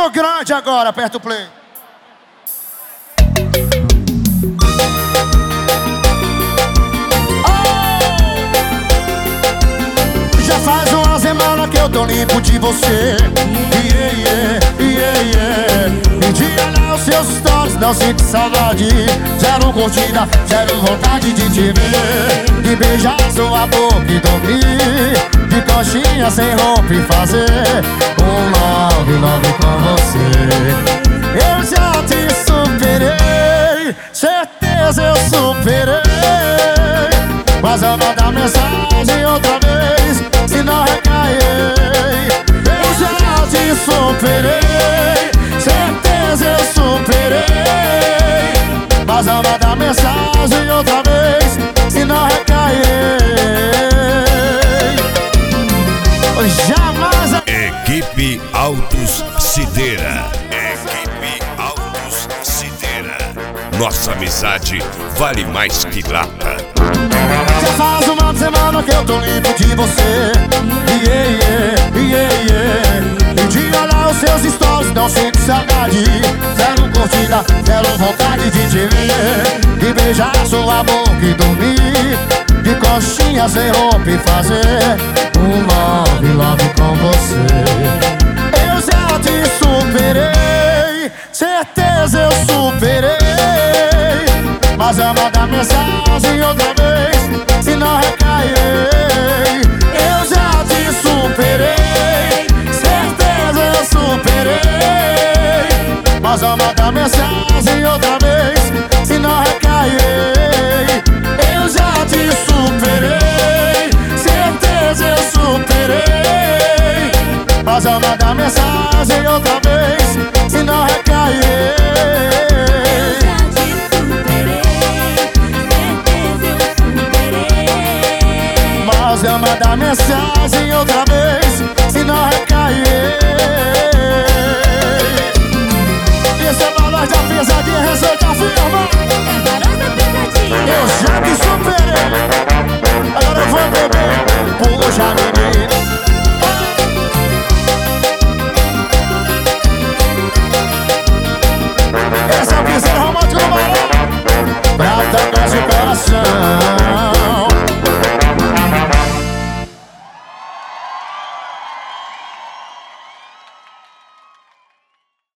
Mato Grande agora, aperta o play. Já faz uma semana que eu tô limpo de você. Pedi olhar os seus stories, não sinto saudade. Zero curtida, zero vontade de te ver. De beijar sua boca e dormir. De coxinha sem roupa e fazer um love com você. Eu já te superei, certeza eu superei. Mas eu vou dar mensagem outra vez, se não recairei. Eu já te superei, certeza eu superei. Mas eu vou dar mensagem outra vez, se não recairei. Jamais. Equipe Autos Sideira. Equipe Autos Sideira. Nossa amizade vale mais que lata. Já faz uma semana que eu tô limpo de você. Pedi olhar os seus stories, não sinto saudade. Zero curtida, zero vontade de te ver. De beijar sua boca e dormir. De coxinha sem roupa e fazer um love com você. Eu já te superei, certeza eu superei. Mas eu vou dar mensagem outra vez, se não recairei. Eu já te superei, certeza eu superei. Mas eu vou dar mensagem outra vez, se não recairei. Eu já te superei, certeza eu superei. Mas eu vou dar mensagem outra vez, se não recairei. Mas eu mandar mensagem outra vez, se não recair. Esse é o valor da pisadinha, receita firma. Eu já que sou